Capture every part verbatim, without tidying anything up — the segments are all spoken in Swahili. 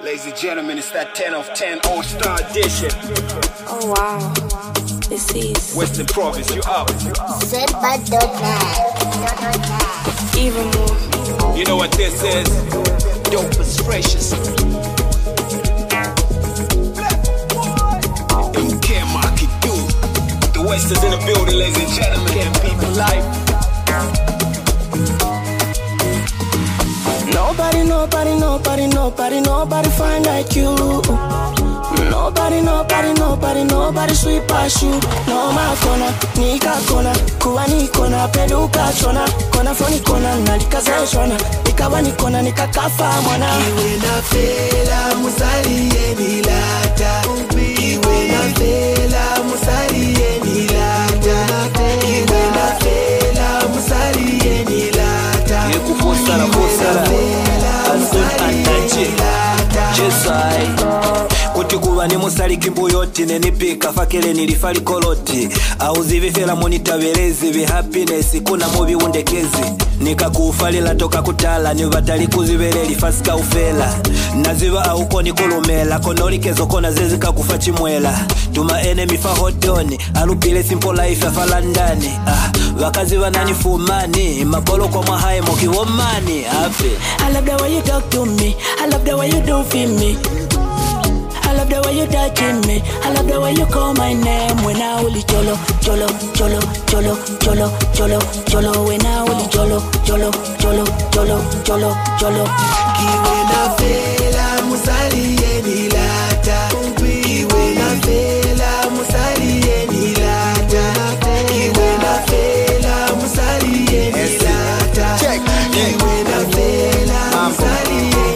Ladies and gentlemen, it's that ten of ten All-Star Edition. Oh wow, this is Western Province, you up? Said by Dogman. even more. You know what this is? Dope is precious. You can't mark it, dude. The West is in the building, ladies and gentlemen. Can't people life. Nobody, nobody, nobody, nobody, nobody find like you. Nobody, nobody, nobody, nobody sweet past you. No ma kona, nika kona, kuwa ni kona, peluka chona, kona foni kona, nalikaza chona, ikawa ni kona, nikakafa mwana. Iwe na fela, musali ye nilata. Iwe na fela, musali ye nilata. Iwe na fela, musali ye nilata. Yeku fosara fosara, Anton Antache, Jesai. Kuti kuwa ni musali kimbu yoti nenipika fakele nilifali koloti auzi vifela monitavelezi vi happiness kuna mubi undekezi nikakufalila toka kutala ni batali kuziveleli fasika ufela naziva auko nikulumela konolikezo kona zezika kufa chimwela tuma enemy fa hotoni alupile simple life afalandani ah wakazi wanani fumani mapolo kwa mahae moki womani afe. I love the way you talk to me, I love the way you do feel me, I love the way you touching me, I love the way you call my name. When I only cholo, cholo, cholo, cholo, cholo, cholo, cholo. When I only cholo, cholo, cholo, cholo, cholo, cholo. Kiwe na fela, musali ye nilata. Kiwe na fela, musali ye nilata. Kiwe na fela, musali ye nilata. Kiwe na fela, musali ye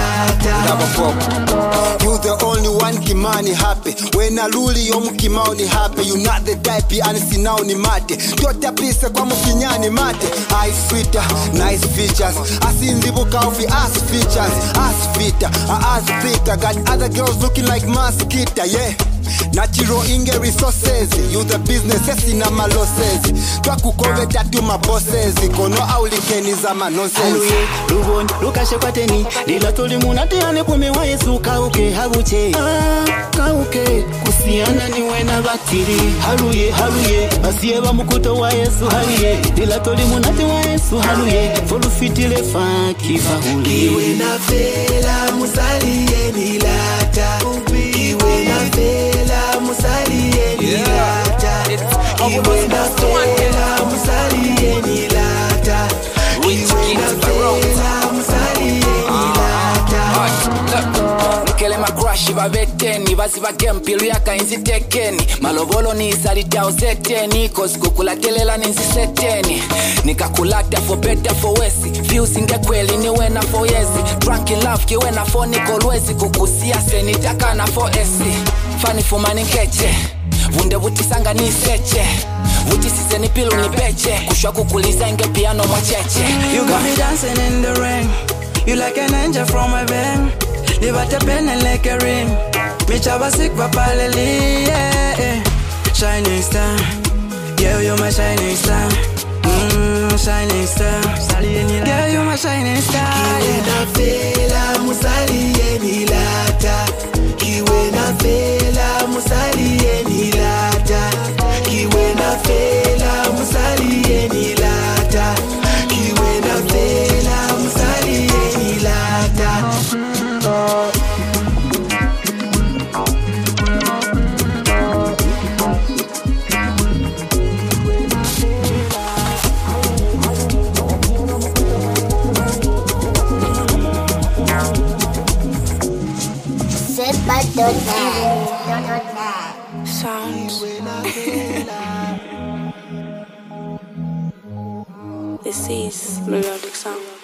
nilata. You the only one kimani happy. When I luli yo mukimao ni happy. You not the type and sinao ni mate. Tota pisa kwa mukinyani mate. Eyes sweeter, nice features. Asinzibu kaufi ass features. Ass fitter, ass fitter. Got other girls looking like mosquito, yeah. Natural inge resources. You the business, yes in my losses. Twa kukove tatu my bosses. Kono aulikeni za ma nonsense. Aluye, lubon, lukashe kwa teni. Lila toli munati ane kume wa yesu kauke habuche. Ah, kauke, kusiana ni wena batiri. Haluye, haluye, asiye wa mukuto wa yesu haluye. Lila toli munati wa yesu haluye. Folu fitile fa kifahuli. Iwe na fela, musali ye nilata. Iwe na fela, musali ye nilata. Iwe na fela, musali ye nilata. Iwe na fela, musali ye nilata. Nikele makrashi babeteni bazi bagempili yaka inzitekeni malobolo ni salita oseteni cause kukula kelela ninziseteni nikakulata for better for worse views ingekweli ni wena for yes drunk in love ki wena for nikolwezi kukusia senitaka na for s fani fumani nkeche vunde vutisanga ni seche vuti sise ni pilu ni beche kushwa kukuliza inge piano mwacheche. You got me dancing in the rain. You like an angel from my vein. Live at a pen and like a ring. Me chava sick papaleli, yeah, yeah. Shining star, yeah, you're my shining star. Mmm, shining star. Yeah, you're my shining star. Kiwe na fela, musali ye nilata. Kiwe na fela, musali ye nilata. Kiwe na fela, musali ye nilata. Kiwe na fela, musali ye nilata. Said by Dogman. Sounds. This is melodic sound.